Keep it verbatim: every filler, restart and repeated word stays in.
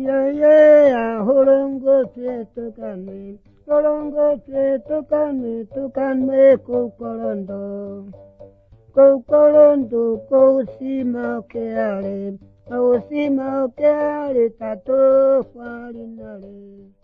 ya holongo te tukane, holongo te tukane, tukane kukolondo. Kukolondo kusima keale, kusima keale tato farinale.